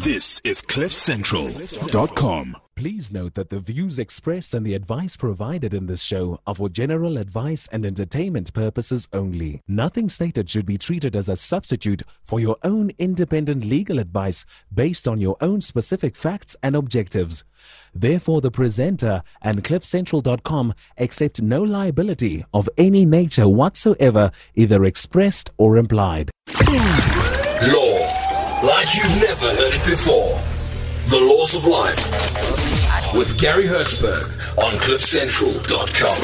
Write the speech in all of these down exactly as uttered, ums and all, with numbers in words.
This is cliff central dot com. Please note that the views expressed and the advice provided in this show are for general advice and entertainment purposes only. Nothing stated should be treated as a substitute for your own independent legal advice based on your own specific facts and objectives. Therefore, the presenter and cliff central dot com accept no liability of any nature whatsoever, either expressed or implied. Law, like you've never heard it before. The Laws of Life with Gary Hertzberg on cliff central dot com.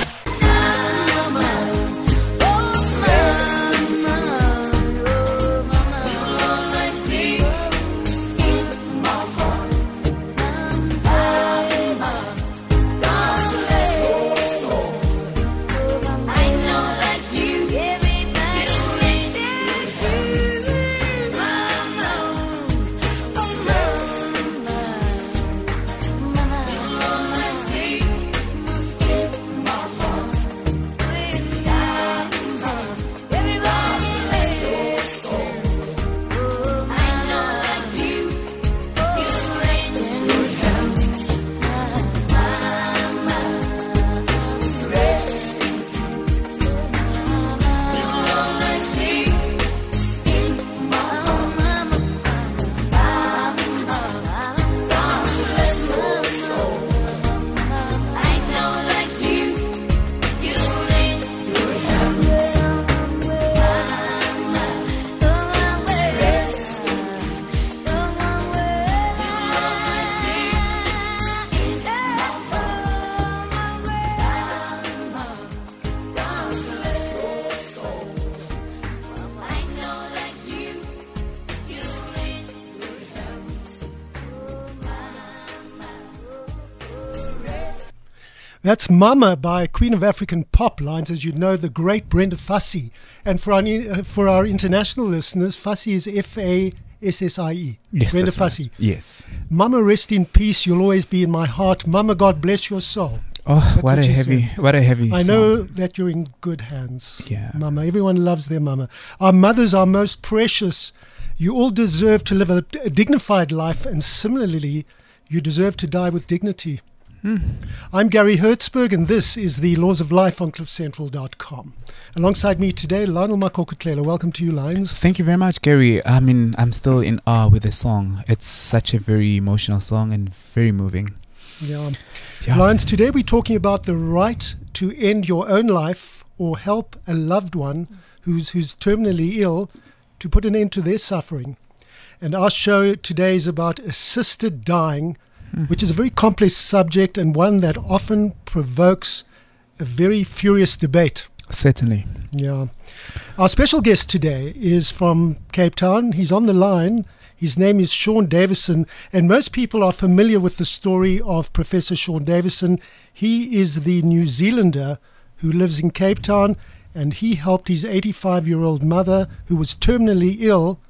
That's Mama by Queen of African Pop Lines, as you know, the great Brenda Fassie. And for our, uh, for our international listeners, Fassie is F A S S I E. Yes, Brenda that's Fassie. Right. Yes. Mama, rest in peace. You'll always be in my heart. Mama, God bless your soul. Oh, That's what, what a she heavy, says. what a heavy I song. know that you're in good hands. Yeah. Mama. Everyone loves their mama. Our mothers are most precious. You all deserve to live a, a dignified life, and similarly, you deserve to die with dignity. Hmm. I'm Gary Hertzberg, and this is the Laws of Life on cliff central dot com. Alongside me today, Lionel Makokutlela. Welcome to you, Lions. Thank you very much, Gary. I mean, I'm still in awe with the song. It's such a very emotional song and very moving. Yeah. Yeah. Lions, today we're talking about the right to end your own life or help a loved one who's who's terminally ill to put an end to their suffering. And our show today is about assisted dying, which is a very complex subject and one that often provokes a very furious debate. Certainly. Yeah. Our special guest today is from Cape Town. He's on the line. His name is Sean Davison, and most people are familiar with the story of Professor Sean Davison. He is the New Zealander who lives in Cape Town, and he helped his eighty-five-year-old mother, who was terminally ill,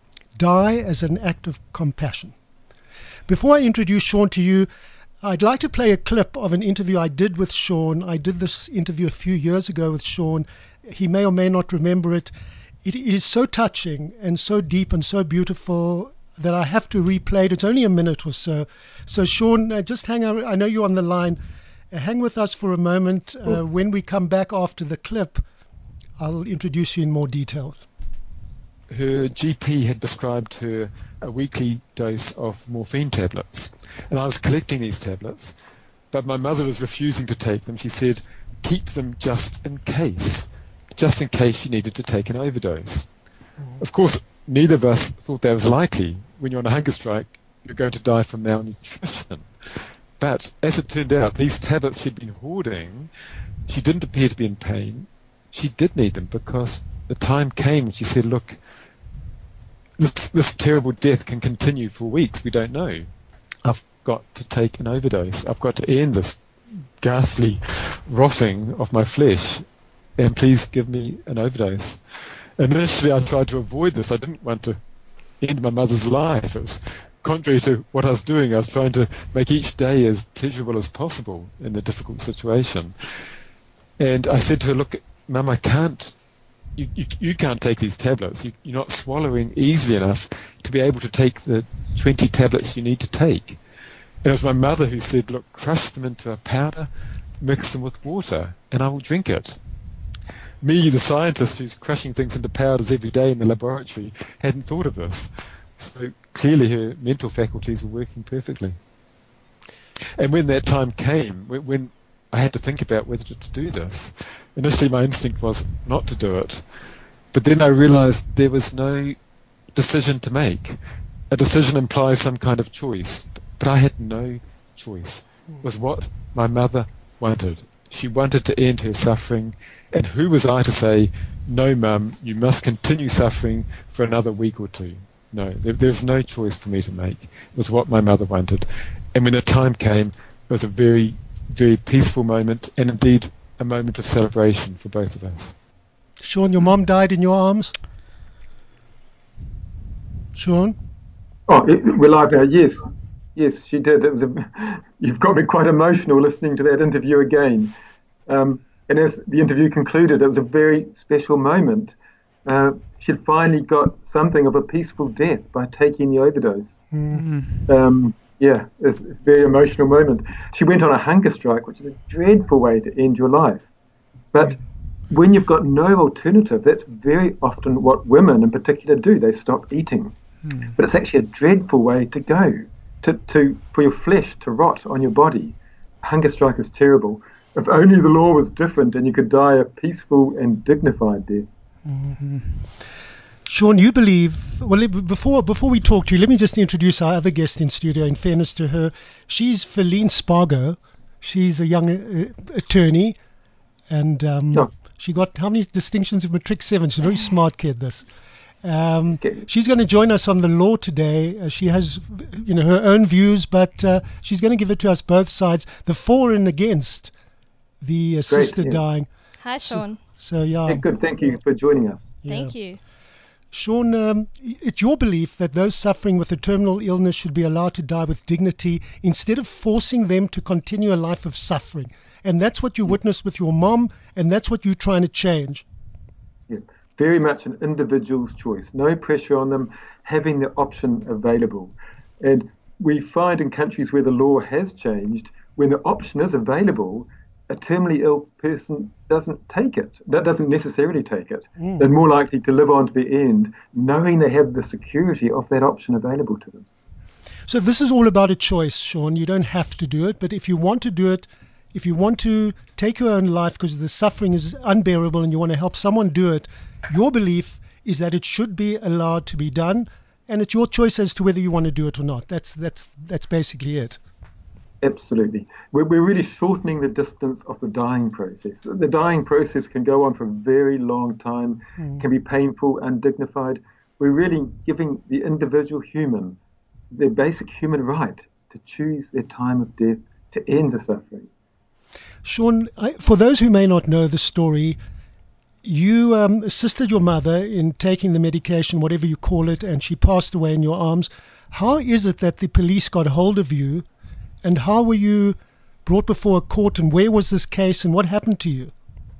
die as an act of compassion. Before I introduce Sean to you, I'd like to play a clip of an interview I did with Sean. I did this interview a few years ago with Sean. He may or may not remember it. It is so touching and so deep and so beautiful that I have to replay it. It's only a minute or so. So, Sean, uh, just hang out. I know you're on the line. Uh, hang with us for a moment. Uh, when we come back after the clip, I'll introduce you in more detail. Her G P had prescribed her a weekly dose of morphine tablets, and I was collecting these tablets, but my mother was refusing to take them. She said, keep them just in case, just in case she needed to take an overdose. Mm. Of course, neither of us thought that was likely. When you're on a hunger strike, you're going to die from malnutrition. But as it turned out, these tablets she'd been hoarding, she didn't appear to be in pain. She did need them because the time came when she said, look, This, this terrible death can continue for weeks. We don't know. I've got to take an overdose. I've got to end this ghastly rotting of my flesh, and please give me an overdose. Initially, I tried to avoid this. I didn't want to end my mother's life. It was contrary to what I was doing. I was trying to make each day as pleasurable as possible in the difficult situation. And I said to her, look, Mum, I can't you, you, you can't take these tablets. You, you're not swallowing easily enough to be able to take the twenty tablets you need to take. And it was my mother who said, look, crush them into a powder, mix them with water, and I will drink it. Me, the scientist who's crushing things into powders every day in the laboratory, hadn't thought of this. So clearly her mental faculties were working perfectly. And when that time came, when, when I had to think about whether to do this, initially my instinct was not to do it. But then I realized there was no decision to make. A decision implies some kind of choice, but I had no choice. It was what my mother wanted. She wanted to end her suffering, and who was I to say, no, Mum, you must continue suffering for another week or two? No, there, there was no choice for me to make. It was what my mother wanted. And when the time came, it was a very, very peaceful moment, and indeed a moment of celebration for both of us. Sean, your mom died in your arms? Sean? Oh, it, well, I, uh, yes. Yes, she did. It was a, you've got me quite emotional listening to that interview again. Um, and as the interview concluded, it was a very special moment. Uh, she'd finally got something of a peaceful death by taking the overdose. Mm-hmm. Um, yeah, it's a very emotional moment. She went on a hunger strike, which is a dreadful way to end your life. But yeah. when you've got no alternative, that's very often what women in particular do. They stop eating. Mm. But it's actually a dreadful way to go. To, to for your flesh to rot on your body. Hunger strike is terrible. If only the law was different and you could die a peaceful and dignified death. Mm-hmm. Sean, you believe, well, before before we talk to you, let me just introduce our other guest in studio. In fairness to her, she's Feline Spargo. She's a young uh, attorney, and um, oh. she got how many distinctions in Matric seven? She's a very smart kid, this. Um, okay. She's going to join us on the law today. Uh, she has, you know, her own views, but uh, she's going to give it to us both sides, the for and against the uh, sister yeah. dying. Hi, Sean. So, so yeah. Hey, good. Thank you for joining us. Yeah. Thank you. Sean, um, it's your belief that those suffering with a terminal illness should be allowed to die with dignity instead of forcing them to continue a life of suffering. And that's what you witnessed with your mom, and that's what you're trying to change. Yeah. Very much an individual's choice, no pressure on them, having the option available. And we find in countries where the law has changed, when the option is available, a terminally ill person doesn't take it. That doesn't necessarily take it. Mm. They're more likely to live on to the end, knowing they have the security of that option available to them. So this is all about a choice, Sean. You don't have to do it, but if you want to do it, if you want to take your own life because the suffering is unbearable and you want to help someone do it, your belief is that it should be allowed to be done, and it's your choice as to whether you want to do it or not. That's that's that's basically it. Absolutely. We're, we're really shortening the distance of the dying process. The dying process can go on for a very long time, mm. can be painful, undignified. We're really giving the individual human their basic human right to choose their time of death, to end the suffering. Sean, I, for those who may not know the story, you um, assisted your mother in taking the medication, whatever you call it, and she passed away in your arms. How is it that the police got hold of you, and how were you brought before a court, and where was this case, and what happened to you?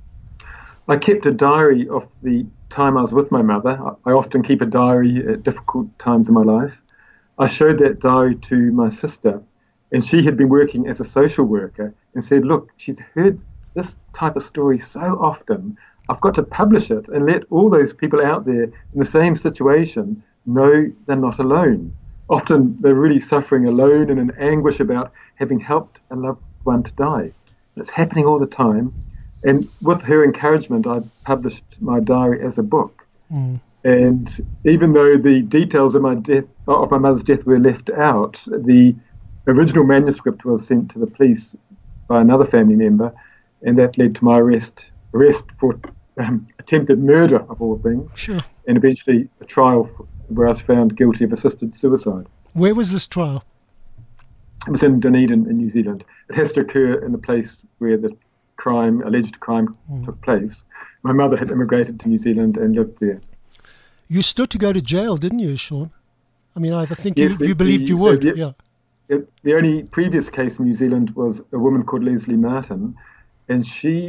I kept a diary of the time I was with my mother. I often keep a diary at difficult times in my life. I showed that diary to my sister, and she had been working as a social worker and said, look, she's heard this type of story so often, I've got to publish it and let all those people out there in the same situation know they're not alone. Often they're really suffering alone and in anguish about having helped a loved one to die. It's happening all the time. And with her encouragement, I published my diary as a book. Mm. And even though the details of my death, of my mother's death were left out, the original manuscript was sent to the police by another family member, and that led to my arrest, arrest for um, attempted murder, of all things, sure. and eventually a trial for, where I was found guilty of assisted suicide. Where was this trial? It was in Dunedin in New Zealand. It has to occur in the place where the crime, alleged crime, mm. took place. My mother had immigrated to New Zealand and lived there. You stood to go to jail, didn't you, Sean? I mean, I think yes, you, you the, believed you would, the, yeah. It, the only previous case in New Zealand was a woman called Leslie Martin, and she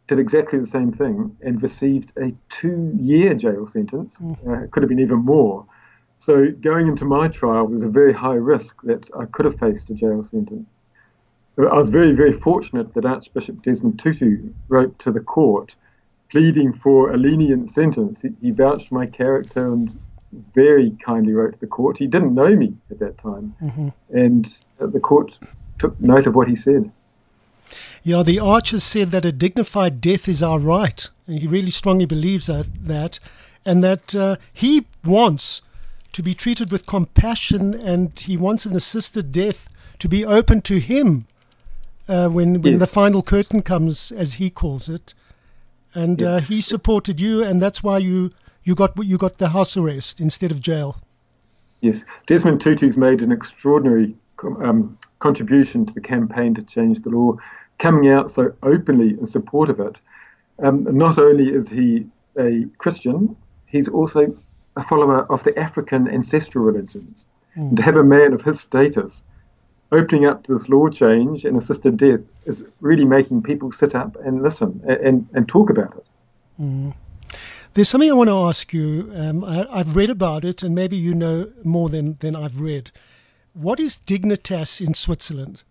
did exactly the same thing and received a two-year jail sentence. Mm. Uh, it could have been even more. So going into my trial, there's a very high risk that I could have faced a jail sentence. I was very, very fortunate that Archbishop Desmond Tutu wrote to the court pleading for a lenient sentence. He, he vouched for my character and very kindly wrote to the court. He didn't know me at that time, mm-hmm. and uh, the court took note of what he said. Yeah, the Archer said that a dignified death is our right. And he really strongly believes that, that and that uh, he wants to be treated with compassion, and he wants an assisted death to be open to him uh, when when yes. the final curtain comes, as he calls it. And yes. uh, he supported you, and that's why you, you got you got the house arrest instead of jail. Yes, Desmond Tutu's made an extraordinary um, contribution to the campaign to change the law, coming out so openly in support of it. Um, not only is he a Christian, he's also a follower of the African ancestral religions. Mm. And to have a man of his status opening up to this law change and assisted death is really making people sit up and listen and, and, and talk about it. Mm. There's something I want to ask you. Um, I, I've read about it, and maybe you know more than, than I've read. What is Dignitas in Switzerland?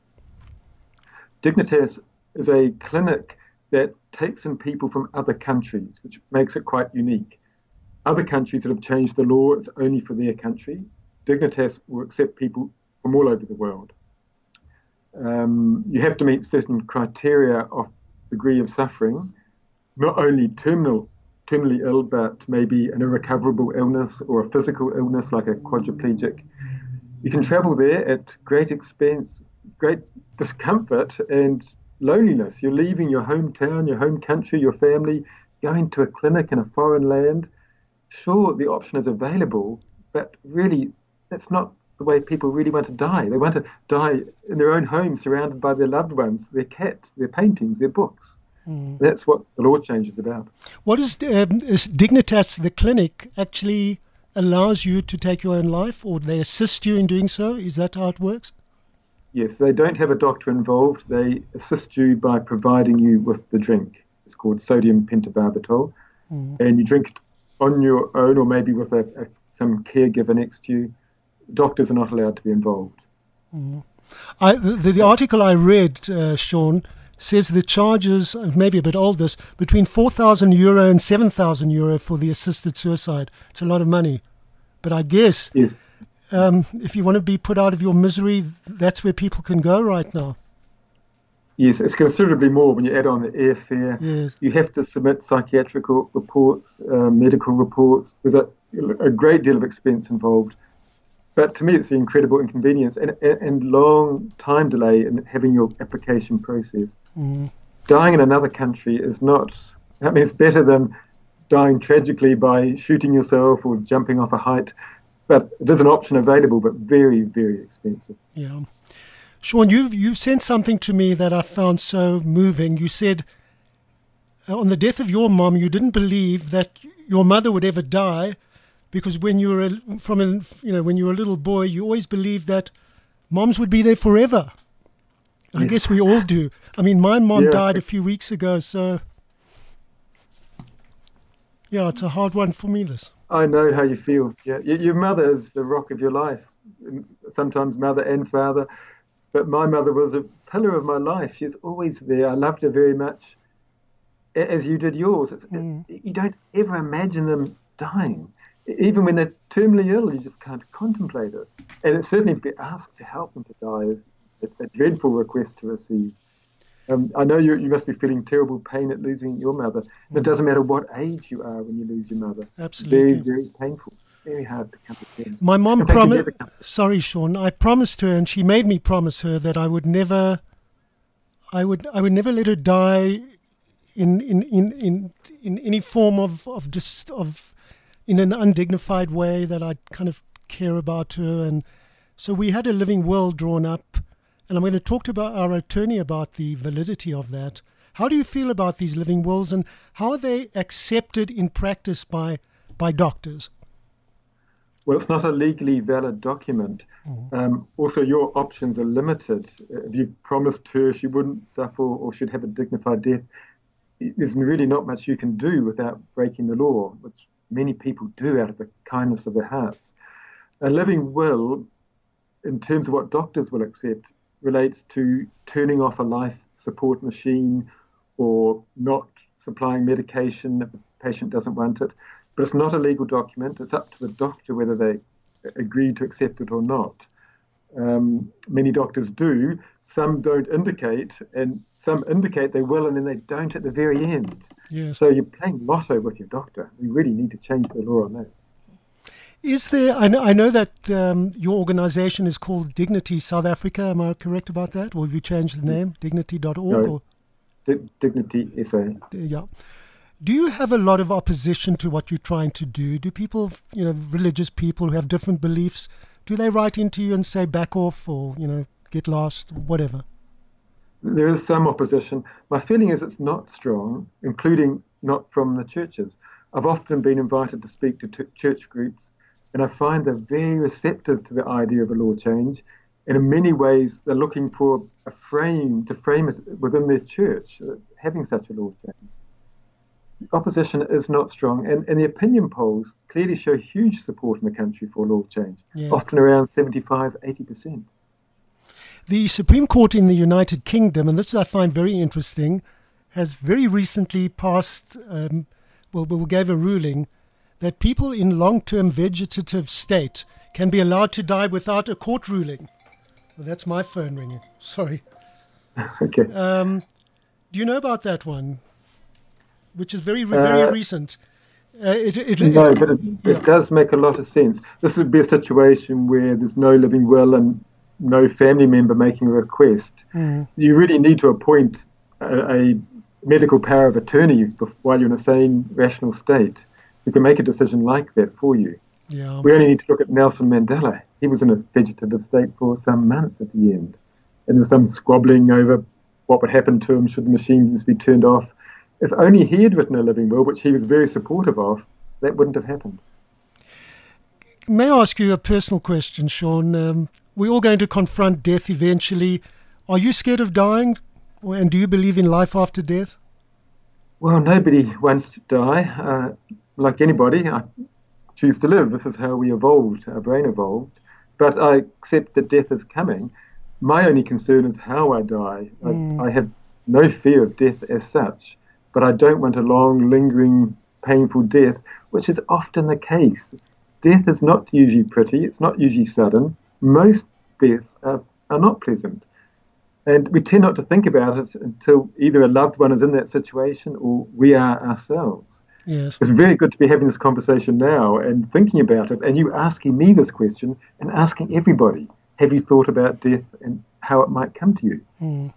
Dignitas is a clinic that takes in people from other countries, which makes it quite unique. Other countries that have changed the law, it's only for their country. Dignitas will accept people from all over the world. Um, you have to meet certain criteria of degree of suffering, not only terminal, terminally ill, but maybe an irrecoverable illness or a physical illness like a quadriplegic. You can travel there at great expense, great discomfort and loneliness. You're leaving your hometown, your home country, your family, going to a clinic in a foreign land. Sure, the option is available, but really that's not the way people really want to die. They want to die in their own home, surrounded by their loved ones, their cats, their paintings, their books. Mm. That's what the law change is about. What is, um, is Dignitas, the clinic, actually allows you to take your own life, or they assist you in doing so? Is that how it works? Yes, they don't have a doctor involved. They assist you by providing you with the drink. It's called sodium pentobarbital, mm. and you drink it on your own or maybe with a, a, some caregiver next to you. Doctors are not allowed to be involved. Mm. I, the, the article I read, uh, Sean, says the charges, maybe a bit old this, between four thousand euro and seven thousand euro for the assisted suicide. It's a lot of money. But I guess yes. um, if you want to be put out of your misery, that's where people can go right now. Yes, it's considerably more when you add on the airfare. Yes. You have to submit psychiatric reports, uh, medical reports. There's a, a great deal of expense involved. But to me, it's the incredible inconvenience and, and long time delay in having your application processed. Mm. Dying in another country is not, I mean, it's better than dying tragically by shooting yourself or jumping off a height. But it is an option available, but very, very expensive. Yeah. Sean, you've, you've sent something to me that I found so moving. You said uh, on the death of your mom, you didn't believe that your mother would ever die, because when you were a, from a, you know when you were a little boy, you always believed that moms would be there forever. I yes. guess we all do. I mean, my mom yeah. died a few weeks ago, so yeah, it's a hard one for me, this. I know how you feel. Yeah, your mother is the rock of your life. Sometimes mother and father. But my mother was a pillar of my life. She's always there. I loved her very much, as you did yours. It's, mm. it, you don't ever imagine them dying. Even when they're terminally ill, you just can't contemplate it. And it certainly to be asked to help them to die is a, a dreadful request to receive. Um, I know you, you must be feeling terrible pain at losing your mother. Mm. It doesn't matter what age you are when you lose your mother. Absolutely. Very, very painful. Very hard to come to terms. My mom promised. Sorry, Sean. I promised her, and she made me promise her that I would never. I would. I would never let her die, in in in in, in any form of of dis, of, in an undignified way. That I kind of care about her, and so we had a living will drawn up, and I'm going to talk to about our attorney about the validity of that. How do you feel about these living wills, and how are they accepted in practice by by doctors? Well, it's not a legally valid document. Mm-hmm. Um, also, your options are limited. If you promised her she wouldn't suffer or should have a dignified death, there's really not much you can do without breaking the law, which many people do out of the kindness of their hearts. A living will, in terms of what doctors will accept, relates to turning off a life support machine or not supplying medication if the patient doesn't want it. But it's not a legal document. It's up to the doctor whether they agree to accept it or not. Um, many doctors do. Some don't indicate, and some indicate they will, and then they don't at the very end. Yes. So you're playing lotto with your doctor. We really need to change the law on that. Is there, I know, I know that um, your organization is called Dignity South Africa. Am I correct about that? Or have you changed the name, dignity dot org? No, or? D- Dignity S A. Yeah. Do you have a lot of opposition to what you're trying to do? Do people, you know, religious people who have different beliefs, do they write into you and say back off or, you know, get lost, or whatever? There is some opposition. My feeling is it's not strong, including not from the churches. I've often been invited to speak to t- church groups, and I find they're very receptive to the idea of a law change. And in many ways, they're looking for a frame to frame it within their church, uh, having such a law change. The opposition is not strong, and, and the opinion polls clearly show huge support in the country for law change, yeah. often around seventy-five, eighty percent. The Supreme Court in the United Kingdom, and this I find very interesting, has very recently passed, um, well, well, gave a ruling that people in long-term vegetative state can be allowed to die without a court ruling. Well, that's my phone ringing. Sorry. Okay. Um, do you know about that one? Which is very, very Uh, recent. Uh, it, it, No, it, but it, yeah. it does make a lot of sense. This would be a situation where there's no living will and no family member making a request. Mm. You really need to appoint a, a medical power of attorney while you're in a sane, rational state who can make a decision like that for you. Yeah. We only need to look at Nelson Mandela. He was in a vegetative state for some months at the end. And there was some squabbling over what would happen to him should the machines be turned off. If only he had written a living will, which he was very supportive of, that wouldn't have happened. May I ask you a personal question, Sean? Um, we're all going to confront death eventually. Are you scared of dying? And do you believe in life after death? Well, nobody wants to die. Uh, like anybody, I choose to live. This is how we evolved, our brain evolved. But I accept that death is coming. My only concern is how I die. Mm. I, I have no fear of death as such, but I don't want a long, lingering, painful death, which is often the case. Death is not usually pretty. It's not usually sudden. Most deaths are, are not pleasant. And we tend not to think about it until either a loved one is in that situation or we are ourselves. Yes. It's very good to be having this conversation now and thinking about it, and you asking me this question and asking everybody, have you thought about death and how it might come to you? Mm.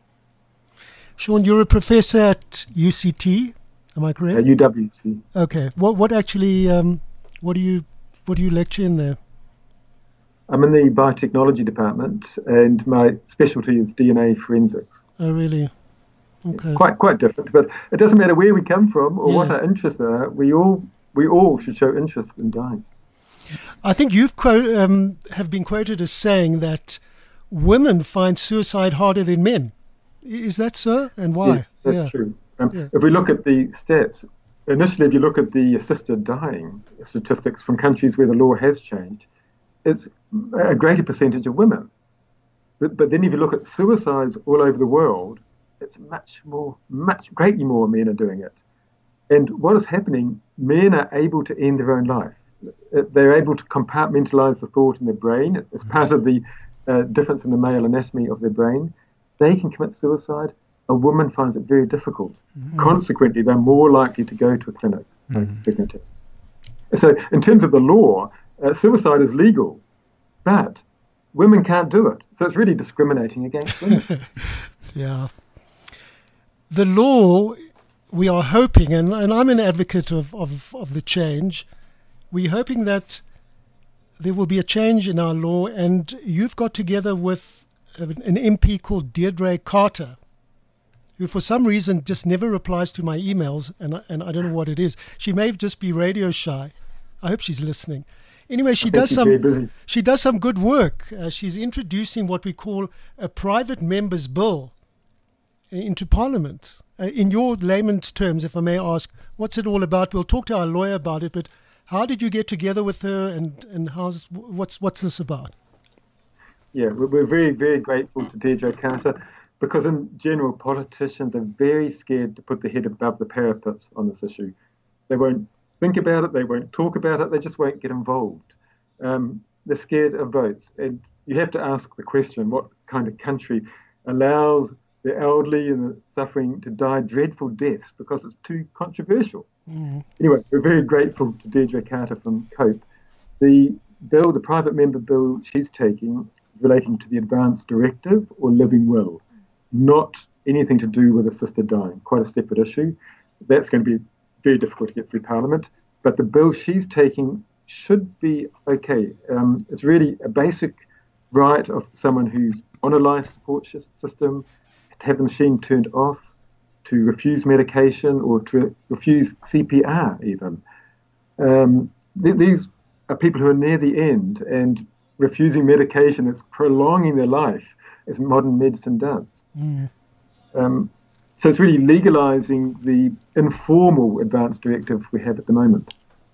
Sean, you're a professor at U C T, am I correct? At U W C. Okay. What what actually um, what do you what do you lecture in there? I'm in the biotechnology department, and my specialty is D N A forensics. Oh, really? Okay. Quite quite different, but it doesn't matter where we come from or Yeah. what our interests are. We all we all should show interest in dying. I think you've quote, um, have been quoted as saying that women find suicide harder than men. Is that so? And why? Yes, that's yeah. true. Um, Yeah. If we look at the stats, initially, if you look at the assisted dying statistics from countries where the law has changed, it's a greater percentage of women. But, but then if you look at suicides all over the world, it's much more, much greatly more men are doing it. And what is happening, men are able to end their own life. They're able to compartmentalize the thought in their brain. It's part of the uh, difference in the male anatomy of their brain. They can commit suicide. A woman finds it very difficult. Mm-hmm. Consequently, they're more likely to go to a clinic for mm-hmm. dignitaries. So in terms of the law, uh, suicide is legal, but women can't do it. So it's really discriminating against women. Yeah. The law, we are hoping, and, and I'm an advocate of, of, of the change, we're hoping that there will be a change in our law, and you've got together with an M P called Deirdre Carter, who for some reason just never replies to my emails, and I, and I don't know what it is. She may just be radio shy. I hope she's listening. Anyway, she does some she does some good work. Uh, she's introducing what we call a private member's bill into Parliament, Uh, in your layman's terms, if I may ask, what's it all about? We'll talk to our lawyer about it, but how did you get together with her, and, and how's what's what's this about? Yeah, we're very, very grateful to Deirdre Carter, because in general, politicians are very scared to put their head above the parapet on this issue. They won't think about it, they won't talk about it, they just won't get involved. Um, they're scared of votes. And you have to ask the question, what kind of country allows the elderly and the suffering to die dreadful deaths because it's too controversial? Mm. Anyway, we're very grateful to Deirdre Carter from COPE. The bill, the private member bill she's taking, is relating to the Advance Directive or Living Will, not anything to do with assisted dying, quite a separate issue. That's going to be very difficult to get through Parliament, but the bill she's taking should be okay. Um, it's really a basic right of someone who's on a life support system to have the machine turned off, to refuse medication, or to refuse C P R even. Um, th- these are people who are near the end, and refusing medication is prolonging their life, as modern medicine does. Mm. Um, so it's really legalising the informal advance directive we have at the moment.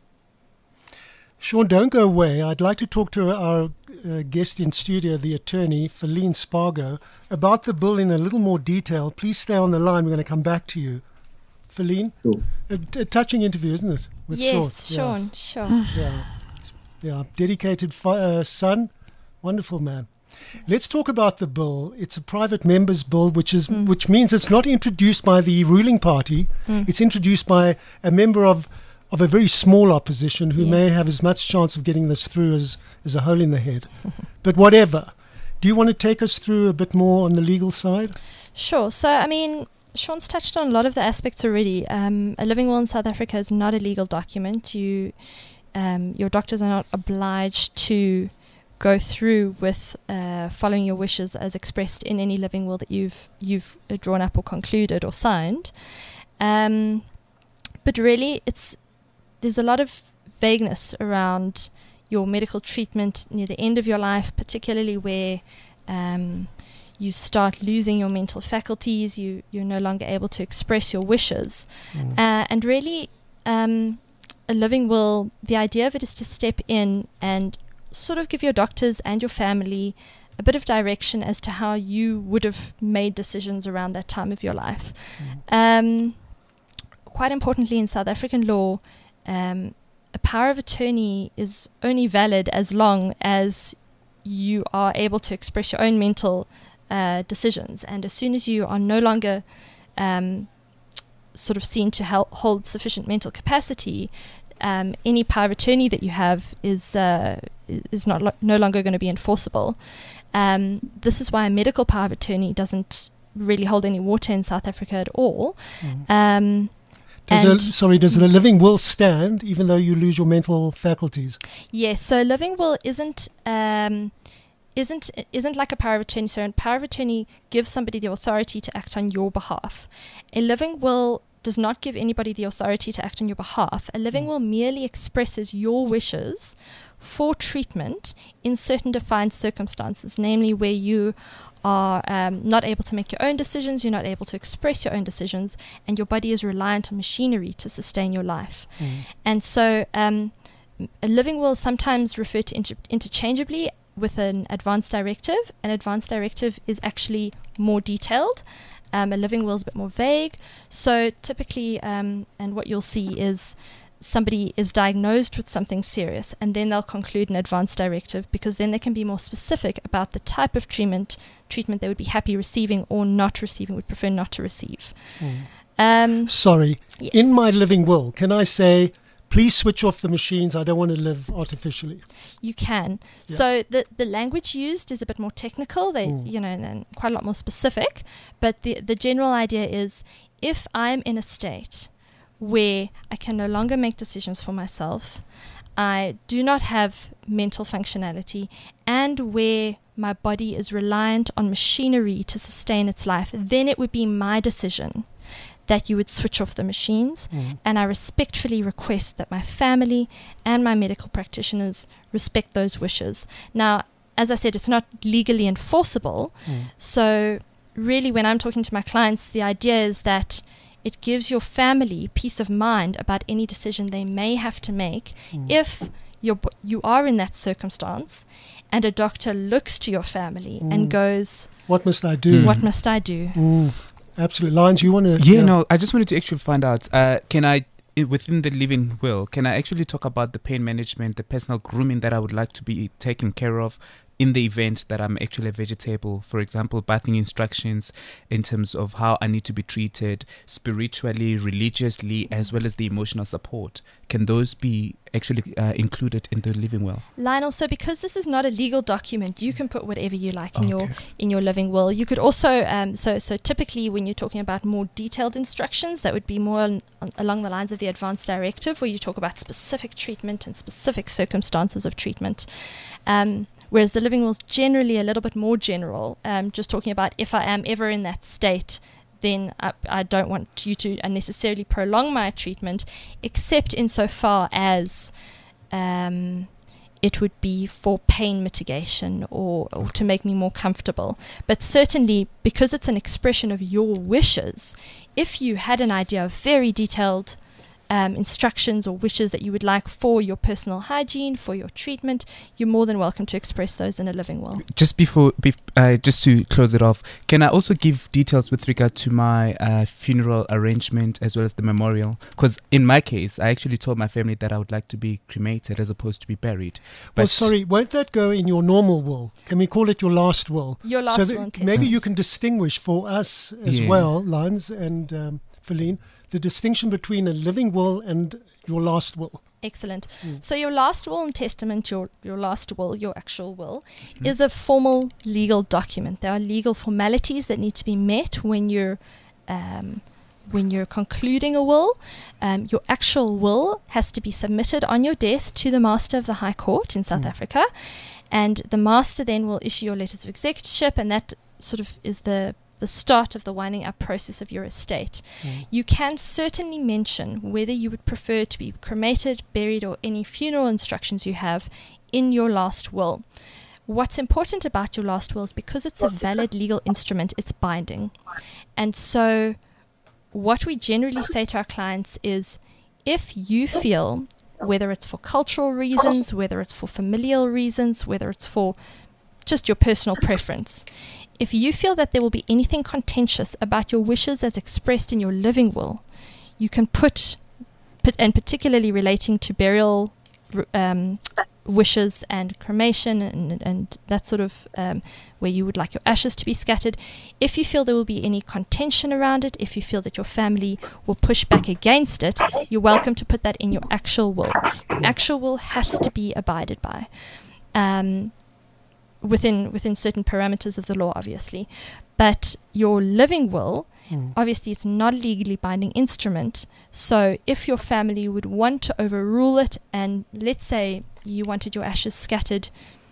Sean, don't go away. I'd like to talk to our uh, guest in studio, the attorney, Feline Spargo, about the bill in a little more detail. Please stay on the line. We're going to come back to you. Feline? Sure. A, a touching interview, isn't it? With yes, Sean, Sean, yeah. sure. Yeah, yeah. Dedicated fi- uh, son, wonderful man. Let's talk about the bill. It's a private member's bill, which is mm. which means it's not introduced by the ruling party. Mm. It's introduced by a member of, of a very small opposition who yes. may have as much chance of getting this through as, as a hole in the head. But whatever. Do you want to take us through a bit more on the legal side? Sure. So, I mean, Sean's touched on a lot of the aspects already. Um, a living will in South Africa is not a legal document. You, um, your doctors are not obliged to go through with uh, following your wishes as expressed in any living will that you've you've uh, drawn up or concluded or signed. Um, but really, it's there's a lot of vagueness around your medical treatment near the end of your life, particularly where um, you start losing your mental faculties, you, you're no longer able to express your wishes. Mm. Uh, and really, um, a living will, the idea of it is to step in and sort of give your doctors and your family a bit of direction as to how you would have made decisions around that time of your life. Mm. Um, quite importantly, in South African law, um, a power of attorney is only valid as long as you are able to express your own mental uh, decisions. And as soon as you are no longer um, sort of seen to help hold sufficient mental capacity, Um, any power of attorney that you have is uh, is not lo- no longer going to be enforceable. Um, this is why a medical power of attorney doesn't really hold any water in South Africa at all. Mm. Um, does and the, sorry, does the living will stand even though you lose your mental faculties? Yes. So a living will isn't um, isn't isn't like a power of attorney. So a power of attorney gives somebody the authority to act on your behalf. A living will does not give anybody the authority to act on your behalf. A living mm. will merely expresses your wishes for treatment in certain defined circumstances, namely where you are um, not able to make your own decisions, you're not able to express your own decisions, and your body is reliant on machinery to sustain your life. Mm. And so um, a living will is sometimes referred to inter- interchangeably with an advance directive. An advance directive is actually more detailed. Um, a living will is a bit more vague. So typically, um, and what you'll see is somebody is diagnosed with something serious, and then they'll conclude an advance directive, because then they can be more specific about the type of treatment treatment they would be happy receiving or not receiving, would prefer not to receive. Mm. Um, Sorry, yes. In my living will, can I say, please switch off the machines, I don't want to live artificially? You can. Yeah. So the the language used is a bit more technical, they mm. you know, and, and quite a lot more specific. But the the general idea is, if I'm in a state where I can no longer make decisions for myself, I do not have mental functionality, and where my body is reliant on machinery to sustain its life, then it would be my decision that you would switch off the machines. Mm. And I respectfully request that my family and my medical practitioners respect those wishes. Now, as I said, it's not legally enforceable. Mm. So really, when I'm talking to my clients, the idea is that it gives your family peace of mind about any decision they may have to make mm. if you're, you are in that circumstance and a doctor looks to your family mm. and goes, what must I do? What must I do? Mm. Absolutely. Lines, you want to... Yeah, yeah, no, I just wanted to actually find out, uh, can I, within the living will, can I actually talk about the pain management, the personal grooming that I would like to be taken care of in the event that I'm actually a vegetable? For example, bathing instructions in terms of how I need to be treated spiritually, religiously, as well as the emotional support. Can those be actually uh, included in the living will? Lionel, so because this is not a legal document, you can put whatever you like in okay. your in your living will. You could also, um, so so typically when you're talking about more detailed instructions, that would be more on, on, along the lines of the advanced directive, where you talk about specific treatment and specific circumstances of treatment. Um, Whereas the living will is generally a little bit more general, um, just talking about if I am ever in that state, then I, I don't want you to unnecessarily prolong my treatment, except insofar as um, it would be for pain mitigation or, or to make me more comfortable. But certainly, because it's an expression of your wishes, if you had an idea of very detailed Um, instructions or wishes that you would like for your personal hygiene, for your treatment, you're more than welcome to express those in a living will. Just before, bef- uh, just to close it off, can I also give details with regard to my uh, funeral arrangement as well as the memorial? Because in my case, I actually told my family that I would like to be cremated as opposed to be buried. But well, sorry, won't that go in your normal will? Can we call it your last will? Your last so will. Maybe you can distinguish for us as yeah. well, Lines and um, Feline, the distinction between a living will and your last will. Excellent. Mm. So your last will and testament, your your last will, your actual will, mm-hmm. is a formal legal document. There are legal formalities that need to be met when you're um, when you're concluding a will. Um, your actual will has to be submitted on your death to the Master of the High Court in South mm. Africa, and the Master then will issue your letters of executorship, and that sort of is the the start of the winding up process of your estate. Mm. You can certainly mention whether you would prefer to be cremated, buried, or any funeral instructions you have in your last will. What's important about your last will is because it's a valid legal instrument, it's binding. And so what we generally say to our clients is, if you feel, whether it's for cultural reasons, whether it's for familial reasons, whether it's for just your personal preference, if you feel that there will be anything contentious about your wishes as expressed in your living will, you can put, put and particularly relating to burial um, wishes and cremation and, and that sort of um, where you would like your ashes to be scattered, if you feel there will be any contention around it, if you feel that your family will push back against it, you're welcome to put that in your actual will. The actual will has to be abided by. Um, within within certain parameters of the law, obviously. But your living will, mm. obviously it's not a legally binding instrument, so if your family would want to overrule it, and let's say you wanted your ashes scattered...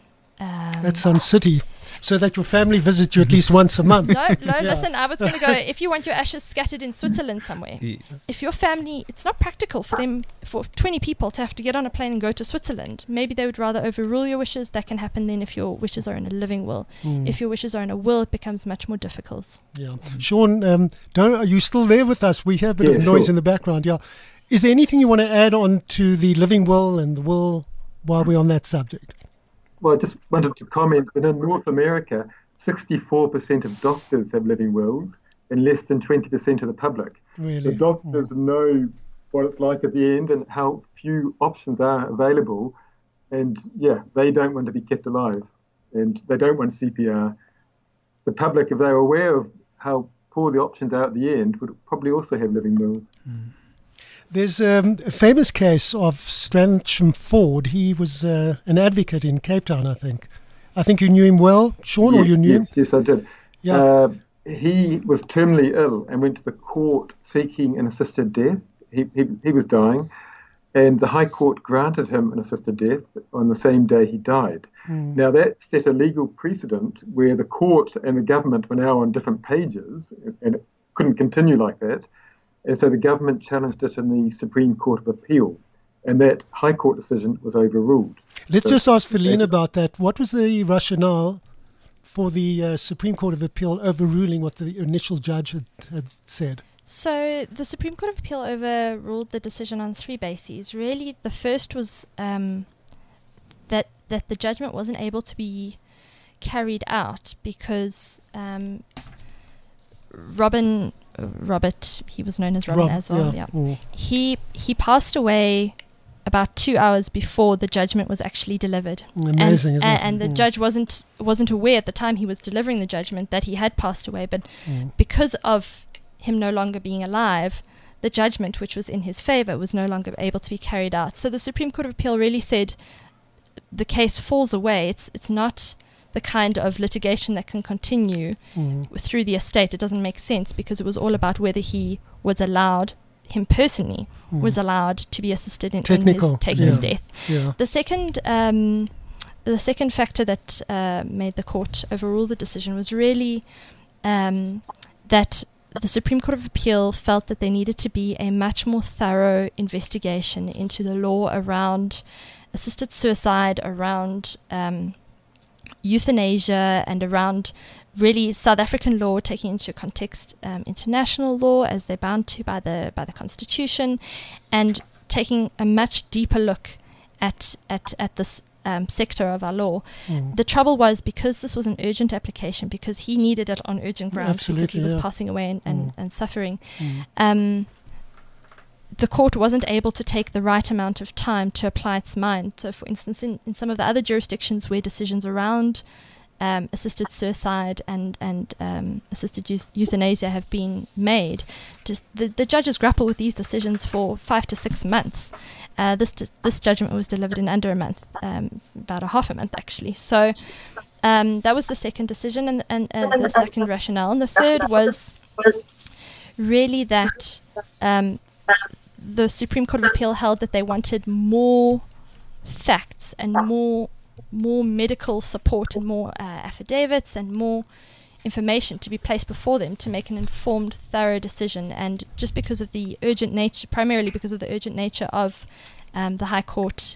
Um, that sounds city. So that your family visits you at least once a month. No, no, yeah. Listen, I was going to go, if you want your ashes scattered in Switzerland somewhere, yes. If your family, it's not practical for them, for twenty people to have to get on a plane and go to Switzerland. Maybe they would rather overrule your wishes. That can happen then if your wishes are in a living will. Mm. If your wishes are in a will, it becomes much more difficult. Yeah. Mm. Sean, um, don't, are you still there with us? We have a bit yeah, of noise sure. in the background. Yeah. Is there anything you want to add on to the living will and the will while we're on that subject? Well, I just wanted to comment that in North America, sixty-four percent of doctors have living wills and less than twenty percent of the public. Really? The doctors mm. know what it's like at the end and how few options are available. And, yeah, they don't want to be kept alive and they don't want C P R. The public, if they're aware of how poor the options are at the end, would probably also have living wills. Mm. There's um, a famous case of Stransham Ford. He was uh, an advocate in Cape Town, I think. I think you knew him well, Sean, yes, or you knew yes, him? Yes, I did. Yeah. Uh, he was terminally ill and went to the court seeking an assisted death. He, he, he was dying, and the High Court granted him an assisted death on the same day he died. Mm. Now, that set a legal precedent where the court and the government were now on different pages, and it couldn't continue like that. And so the government challenged it in the Supreme Court of Appeal, and that High Court decision was overruled. Let's so, just ask Feline about that. What was the rationale for the uh, Supreme Court of Appeal overruling what the initial judge had, had said? So the Supreme Court of Appeal overruled the decision on three bases. Really, the first was um, that that the judgment wasn't able to be carried out because um, Robin, uh, Robert, he was known as Robin Rob, as well. yeah. Yeah, Mm. he he passed away about two hours before the judgment was actually delivered. Amazing, and, isn't a- it? and the Mm. judge wasn't wasn't aware at the time he was delivering the judgment that he had passed away, but Mm. because of him no longer being alive, the judgment which was in his favor was no longer able to be carried out. So the Supreme Court of Appeal really said the case falls away. It's it's not the kind of litigation that can continue Mm. through the estate. It doesn't make sense because it was all about whether he was allowed, him personally, Mm. was allowed to be assisted in, in Technical, his taking his yeah. death. Yeah. The second, um, the second factor that uh, made the court overrule the decision was really um, that the Supreme Court of Appeal felt that there needed to be a much more thorough investigation into the law around assisted suicide, around um, euthanasia, and around really South African law, taking into context um, international law as they're bound to by the by the Constitution, and taking a much deeper look at at at this um, sector of our law. Mm. The trouble was, because this was an urgent application, because he needed it on urgent grounds, because he Absolutely, was yeah. passing away and, and, Mm. and suffering, Mm. um, the court wasn't able to take the right amount of time to apply its mind. So, for instance, in, in some of the other jurisdictions where decisions around um, assisted suicide and, and um, assisted euth- euthanasia have been made, just the, the judges grapple with these decisions for five to six months. Uh, this d- this judgment was delivered in under a month, um, about a half a month actually. So um, that was the second decision and, and uh, the second rationale. And the third was really that um, the Supreme Court of Appeal held that they wanted more facts and more more medical support and more uh, affidavits and more information to be placed before them to make an informed, thorough decision. And just because of the urgent nature, primarily because of the urgent nature of um, the High Court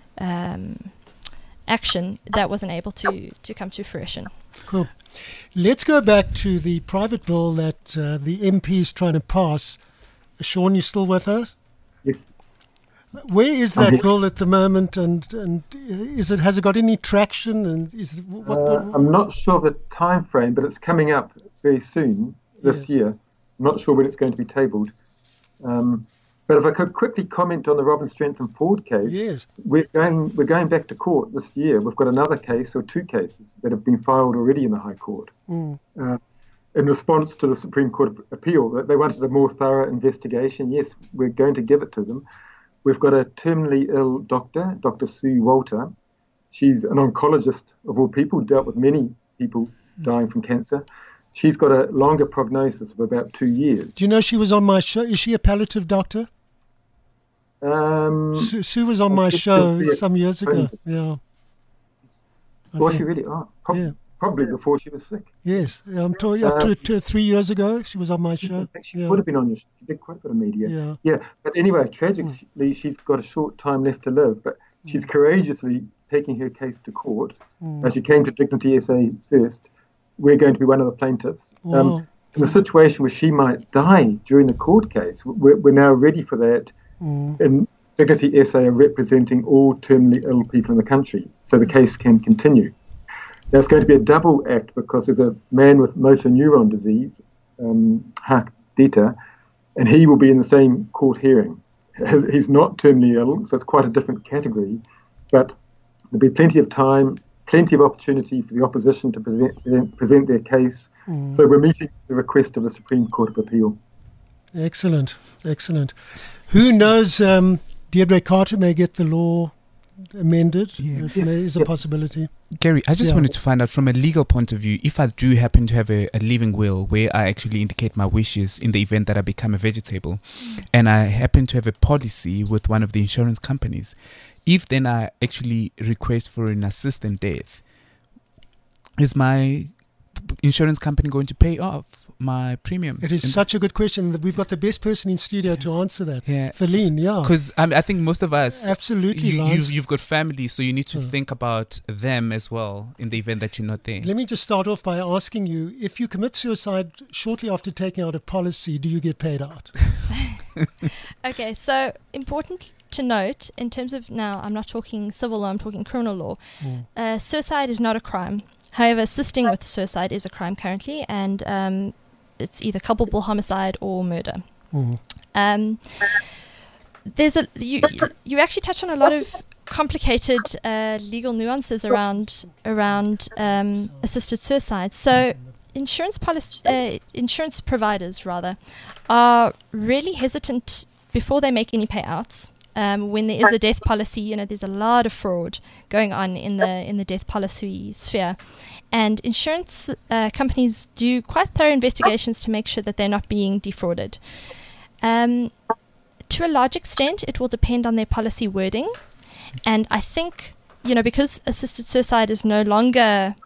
um, action, that wasn't able to, to come to fruition. Cool. Let's go back to the private bill that uh, the M P is trying to pass. Sean, you still with us? Yes. Where is I'm that here. bill at the moment, and and is it has it got any traction? And is it, what, Uh, what, I'm not sure of the time frame, but it's coming up very soon this year. I'm not sure when it's going to be tabled. Um, but if I could quickly comment on the Robin Strantham Ford case, Yes. we're going we're going back to court this year. We've got another case or two cases that have been filed already in the High Court. Mm. Uh, in response to the Supreme Court of Appeal, that they wanted a more thorough investigation. Yes, we're going to give it to them. We've got a terminally ill doctor, Doctor Sue Walter. She's an oncologist of all people, dealt with many people dying from cancer. She's got a longer prognosis of about two years. Do you know she was on my show? Is she a palliative doctor? Um, Sue, Sue was on my I think show she'll be a- some years ago. Yeah. I was she think- really? Oh, prob- Yeah. Probably before she was sick. Yes. I'm talking Uh, two, two, three years ago. She was on my Yes, show. I think she Yeah. would have been on your show. She did quite a bit of media. Yeah. Yeah, but anyway, tragically, she's got a short time left to live, but she's courageously taking her case to court. Mm. Uh, she came to Dignity S A first. We're going to be one of the plaintiffs. Wow. Um, in the situation where she might die during the court case, we're, we're now ready for that. Mm. And Dignity S A are representing all terminally ill people in the country, so the case can continue. Now, it's going to be a double act because there's a man with motor neuron disease, um, Hak Dieter, and he will be in the same court hearing. He's not terminally ill, so it's quite a different category, but there'll be plenty of time, plenty of opportunity for the opposition to present, present, present their case. Mm. So we're meeting the request of the Supreme Court of Appeal. Excellent. Excellent. Who knows? Um, Deirdre Carter may get the law amended. Yeah. It may, is a Yes. possibility. Gary, I just Yeah. wanted to find out from a legal point of view, if I do happen to have a, a living will where I actually indicate my wishes in the event that I become a vegetable, and I happen to have a policy with one of the insurance companies, if then I actually request for an assistant death, is my insurance company going to pay off my premiums? It is And- such a good question. We've got the best person in studio to answer that. Yeah. Feline, yeah. Because I, mean, I think most of us, Absolutely, you, Lance. you've, you've got family, so you need to Hmm. think about them as well in the event that you're not there. Let me just start off by asking you, if you commit suicide shortly after taking out a policy, do you get paid out? Okay, so important to note in terms of, now I'm not talking civil law, I'm talking criminal law. Mm. Uh, suicide is not a crime. However, assisting with suicide is a crime currently, and um, it's either culpable homicide or murder. Mm. Um, there's a you you actually touched on a lot of complicated uh, legal nuances around around um, assisted suicide. So insurance policy, uh, insurance providers rather, are really hesitant before they make any payouts. Um, when there is a death policy, you know, there's a lot of fraud going on in the in the death policy sphere, and insurance uh, companies do quite thorough investigations to make sure that they're not being defrauded. Um, to a large extent, it will depend on their policy wording, and I think, you know, because assisted suicide is no longer,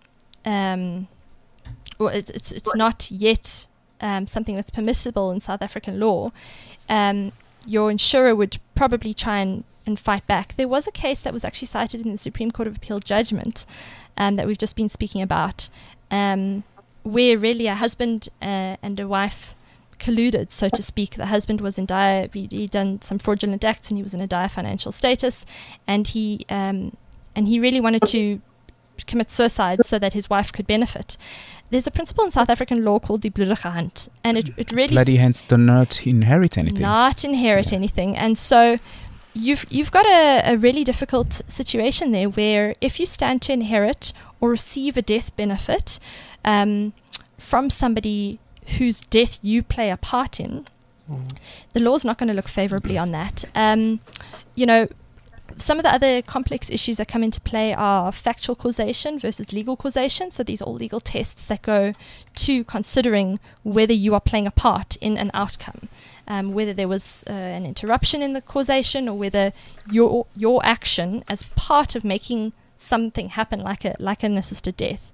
um, well, it's it's, it's not yet um, something that's permissible in South African law. Um, your insurer would probably try and, and fight back. There was a case that was actually cited in the Supreme Court of Appeal judgment um, that we've just been speaking about, um, where really a husband uh, and a wife colluded, so to speak. The husband was in dire, he, he'd done some fraudulent acts and he was in a dire financial status, and he um, and he really wanted to commit suicide so that his wife could benefit. There's a principle in South African law called die bloedige hand, and it, it really Bloody hands do not inherit anything. not inherit anything. And so you've you've got a, a really difficult situation there, where if you stand to inherit or receive a death benefit um, from somebody whose death you play a part in, mm. the law's not going to look favorably on that. Um, you know, some of the other complex issues that come into play are factual causation versus legal causation. So these are all legal tests that go to considering whether you are playing a part in an outcome, um, whether there was uh, an interruption in the causation, or whether your your action as part of making something happen, like a like an assisted death,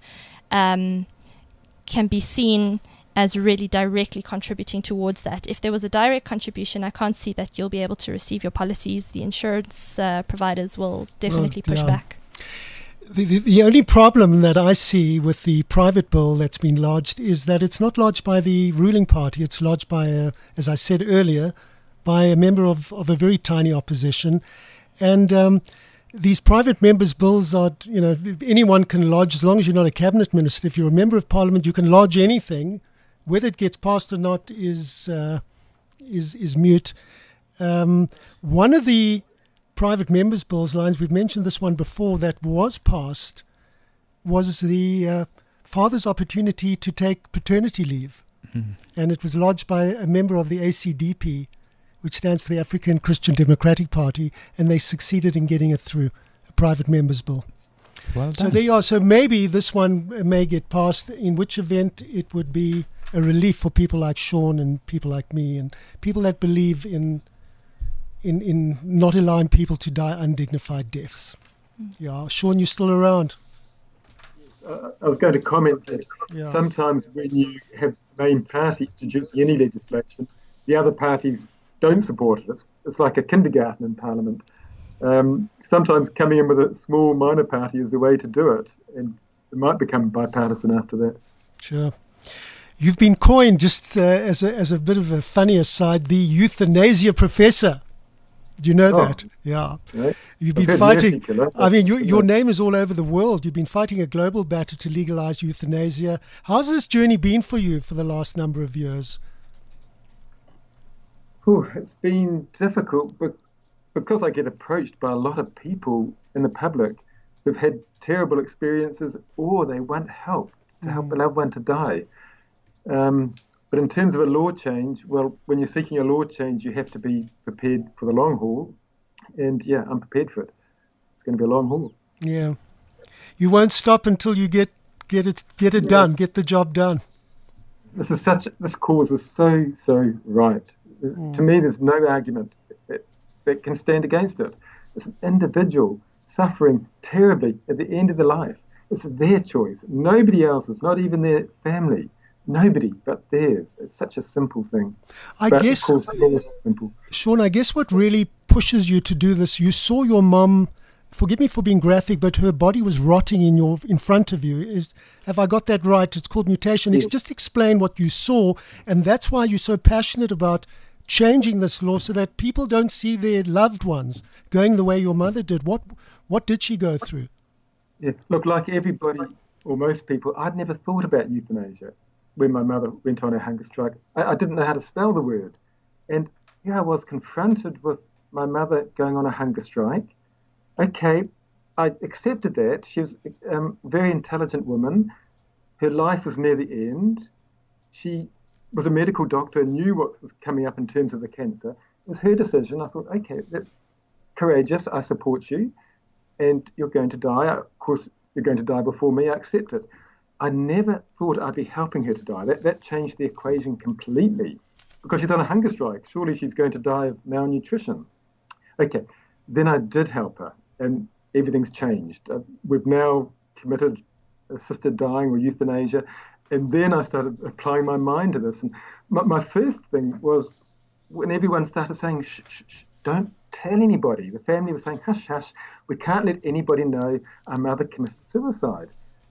um, can be seen as really directly contributing towards that. If there was a direct contribution, I can't see that you'll be able to receive your policies. The insurance uh, providers will definitely Well, push yeah. back. The, the, the only problem that I see with the private bill that's been lodged is that it's not lodged by the ruling party. It's lodged by, a, as I said earlier, by a member of, of a very tiny opposition. And um, these private members' bills are, you know, anyone can lodge, as long as you're not a cabinet minister. If you're a member of parliament, you can lodge anything. Whether it gets passed or not is uh, is is mute. Um, one of the private members' bills lines, we've mentioned this one before, that was passed was the uh, father's opportunity to take paternity leave. Mm-hmm. And it was lodged by a member of the A C D P, which stands for the African Christian Democratic Party, and they succeeded in getting it through, a private members' bill. Well done. So there you are. So maybe this one may get passed, in which event it would be a relief for people like Sean and people like me and people that believe in in in not allowing people to die undignified deaths. Mm. Yeah, Sean, you still around? Uh, I was going to comment that Yeah. sometimes when you have the main party introducing any legislation, the other parties don't support it. It's, it's like a kindergarten in Parliament. Um, sometimes coming in with a small minor party is the way to do it, and it might become bipartisan after that. Sure. You've been coined, just uh, as a as a bit of a funny aside, the euthanasia professor. Do you know Oh. that? Yeah. Right? You've I've been heard fighting. mercy killer, I mean, your, but, your yeah. name is all over the world. You've been fighting a global battle to legalize euthanasia. How's this journey been for you for the last number of years? Whew, it's been difficult, but because I get approached by a lot of people in the public who've had terrible experiences, or they want help to help a loved one to die. Um, but in terms of a law change, well, when you're seeking a law change, you have to be prepared for the long haul. And yeah, I'm prepared for it. It's going to be a long haul. Yeah. You won't stop until you get get it get it Yeah. done, get the job done. This is such. This cause is so so right. There's- To me, there's no argument that, that can stand against it. It's an individual suffering terribly at the end of their life, It's their choice. Nobody else's, not even their family. Nobody but theirs. It's such a simple thing. I but guess, of course, it's simple. Sean, I guess what really pushes you to do this, you saw your mum, forgive me for being graphic, but her body was rotting in your in front of you. Is, have I got that right? It's called mutation. Yes. It's just explain what you saw, and that's why you're so passionate about changing this law so that people don't see their loved ones going the way your mother did. What what did she go through? Yeah. Look, like everybody or most people, I'd never thought about euthanasia when my mother went on a hunger strike. I, I didn't know how to spell the word. And here I was confronted with my mother going on a hunger strike. Okay, I accepted that. She was um, a very intelligent woman. Her life was near the end. She was a medical doctor and knew what was coming up in terms of the cancer. It was her decision. I thought, okay, that's courageous. I support you. And you're going to die. Of course, you're going to die before me. I accept it. I never thought I'd be helping her to die. That that changed the equation completely because she's on a hunger strike. Surely she's going to die of malnutrition. Okay, then I did help her, and everything's changed. Uh, we've now committed assisted dying or euthanasia, and then I started applying my mind to this. And my, my first thing was when everyone started saying, shh, shh, shh, don't tell anybody. The family was saying, hush, hush, we can't let anybody know our mother committed suicide.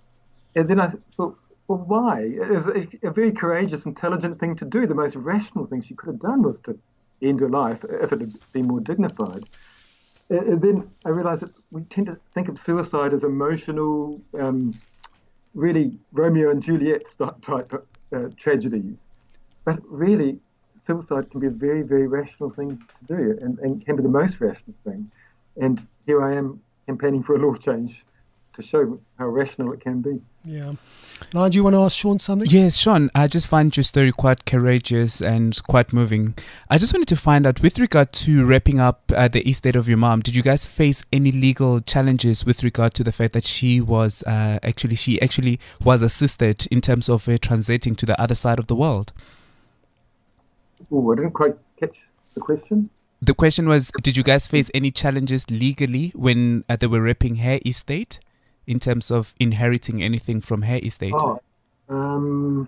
And then I thought, well, why? It was a, a very courageous, intelligent thing to do. The most rational thing she could have done was to end her life if it had been more dignified. And then I realized that we tend to think of suicide as emotional, um, really Romeo and Juliet type uh, tragedies. But really, suicide can be a very, very rational thing to do and, and can be the most rational thing. And here I am campaigning for a law change to show how rational it can be. Yeah. Now, do you want to ask Sean something? Yes, Sean, I just find your story quite courageous and quite moving. I just wanted to find out, with regard to wrapping up uh, the estate of your mom, did you guys face any legal challenges with regard to the fact that she was uh, actually, she actually was assisted in terms of uh, transiting to the other side of the world? Oh, I didn't quite catch the question. The question was, did you guys face any challenges legally when uh, they were wrapping her estate in terms of inheriting anything from her estate? Oh, um,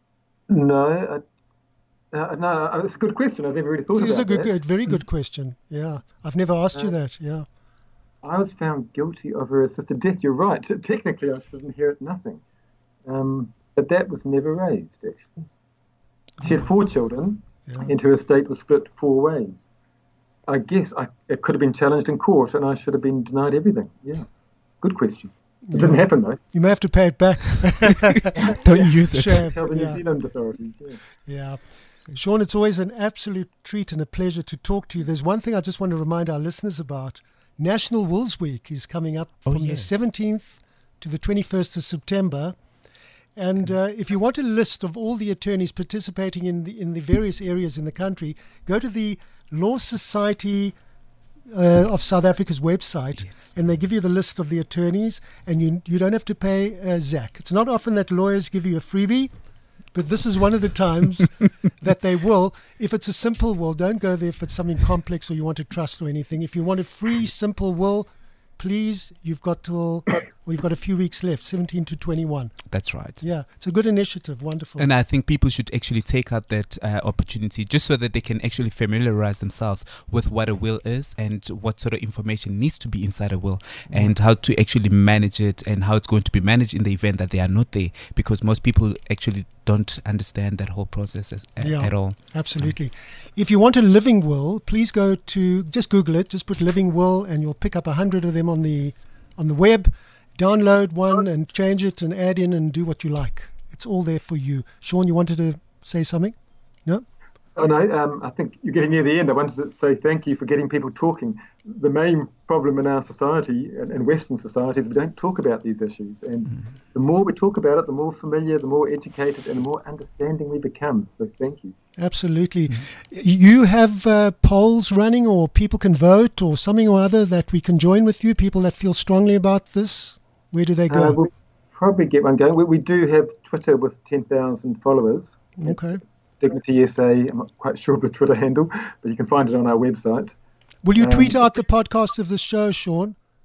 no. I, uh, no, it's a good question. I've never really thought It's about a good, that. good, very good question. Yeah. I've never asked you that. Yeah. I was found guilty of her assisted death. You're right. Technically, I should inherit nothing. Um, but that was never raised, actually. She had four children, Yeah. and her estate was split four ways. I guess I, it could have been challenged in court, and I should have been denied everything. Yeah. Good question. It didn't happen, though. You may have to pay it back. Don't use it. Shame. Tell the New Yeah. Zealand authorities. Yeah. Yeah. Sean, it's always an absolute treat and a pleasure to talk to you. There's one thing I just want to remind our listeners about. National Wills Week is coming up Oh, from yeah. the seventeenth to the twenty-first of September. And uh, if you want a list of all the attorneys participating in the in the various areas in the country, go to the Law Society uh, of South Africa's website, Yes. and they give you the list of the attorneys, and you you don't have to pay uh, Zach. It's not often that lawyers give you a freebie, but this is one of the times that they will. If it's a simple will, don't go there if it's something complex or you want a trust or anything. If you want a free, simple will, please, you've got till, well, you've got a few weeks left, seventeen to twenty-one. That's right. Yeah, it's a good initiative. Wonderful. And I think people should actually take out that uh, opportunity just so that they can actually familiarize themselves with what a will is and what sort of information needs to be inside a will and how to actually manage it and how it's going to be managed in the event that they are not there, because most people actually don't understand that whole process as, a- Yeah. at all. Absolutely. If you want a living will, please go to, just Google it, just put living will, and you'll pick up a hundred of them on the on the web. Download one and change it and add in and do what you like. It's all there for you. Sean, you wanted to say something? No? Oh, no, um, I think you're getting near the end. I wanted to say thank you for getting people talking. The main problem in our society, and in Western societies, we don't talk about these issues. And mm-hmm. the more we talk about it, the more familiar, the more educated, and the more understanding we become. So thank you. Absolutely. Mm-hmm. You have uh, polls running, or people can vote, or something or other that we can join with you, people that feel strongly about this? Where do they go? Uh, we'll probably get one going. We, we do have Twitter with ten thousand followers. Okay. Dignity S A, I'm not quite sure of the Twitter handle, but you can find it on our website. Will you Um, tweet out the podcast of this show, Sean?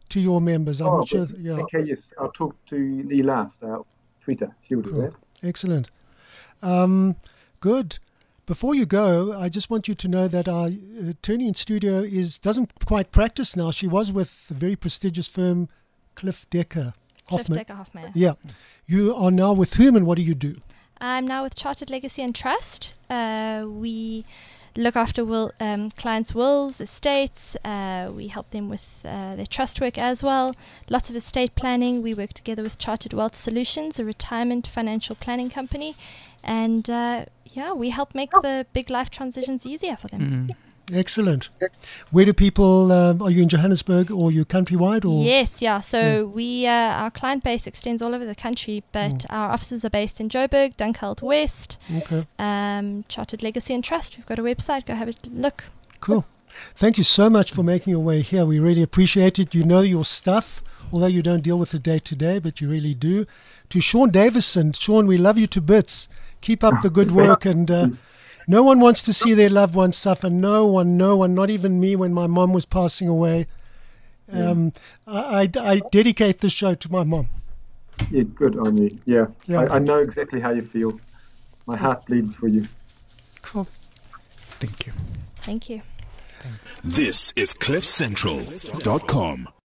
to your members. I'm Oh, not sure. but- Yeah, Okay, yes. I'll talk to Lee last, our tweeter. She'll do Cool. that. excellent. Um, good. Before you go, I just want you to know that our attorney in studio is doesn't quite practice now. She was with the very prestigious firm Cliff Decker Cliff Hoffman. Decker Hoffman. Yeah. You are now with whom, and what do you do? I'm now with Chartered Legacy and Trust. Uh, we look after will, um, clients' wills, estates. Uh, we help them with uh, their trust work as well. Lots of estate planning. We work together with Chartered Wealth Solutions, a retirement financial planning company. And uh, yeah, we help make the big life transitions easier for them. Mm. Excellent. Where do people, um, are you in Johannesburg or you countrywide? Or? Yes, yeah. So we, uh, our client base extends all over the country, but Mm. our offices are based in Joburg, Dunkeld West, Okay, um, Chartered Legacy and Trust. We've got a website. Go have a look. cool. Thank you so much for making your way here. We really appreciate it. You know your stuff, although you don't deal with it day to day, but you really do. To Sean Davison, Sean, we love you to bits. Keep up the good work, and uh, no one wants to see their loved ones suffer. No one, no one, not even me when my mom was passing away. Um, I, I, I dedicate this show to my mom. Yeah, good on you. Yeah, Yeah. I, I know exactly how you feel. My heart bleeds for you. Cool. Thank you. Thank you. This is cliff central dot com.